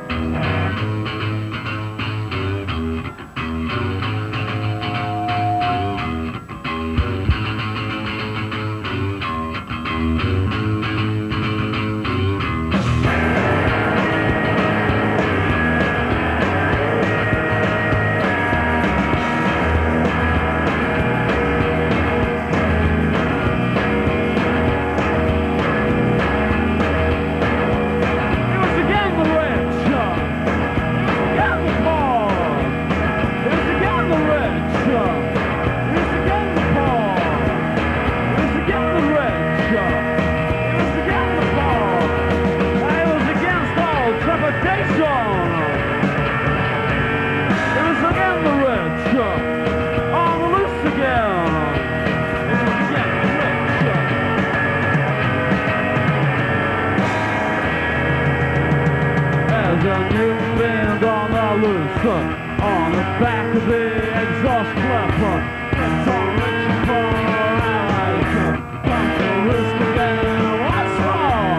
On the back of the exhaust clapper, it's on reaching for allies. Come to risk again, what's wrong?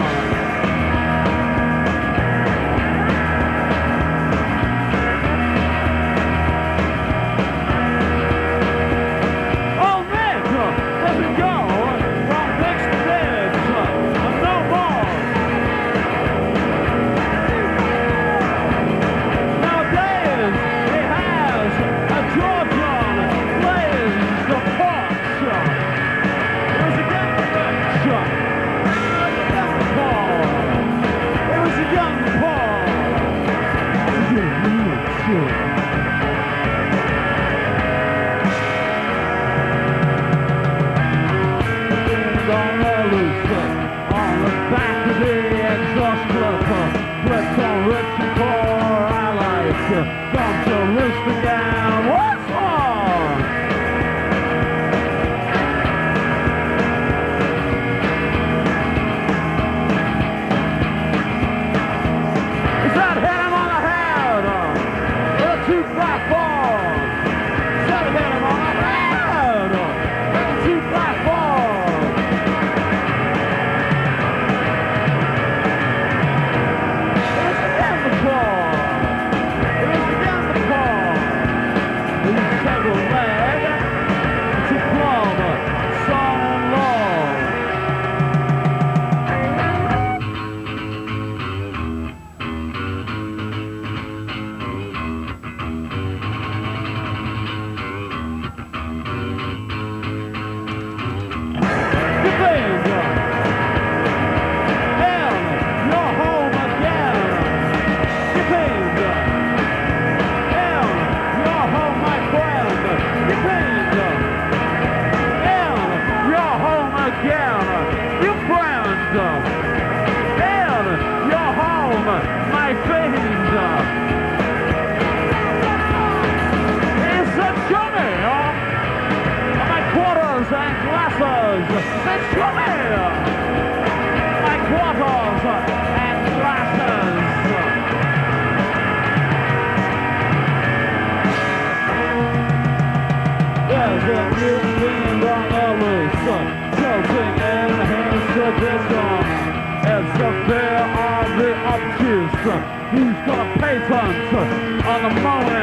Oh Nick, let me go from next bits, and no more. Nowadays, Georgian plays the Fox. It was again the French. It was again the Paul. On the back of the exhaust clipper, flipped on Rich and Paul allies. Come to roost again. What's wrong? Is that hit him on the head? With a 2-flat ball. Is that hit him on the head? With a 2-flat ball. It was again the ball. It was again the ball. He's several leg. It's a club. Son and law. My friends, it's a journey my quarters and glasses. It's journey my quarters and glasses. There's a new wind on the loose, tilting in his tradition. It's the fear of the obtuse. He's got a patent on the moment.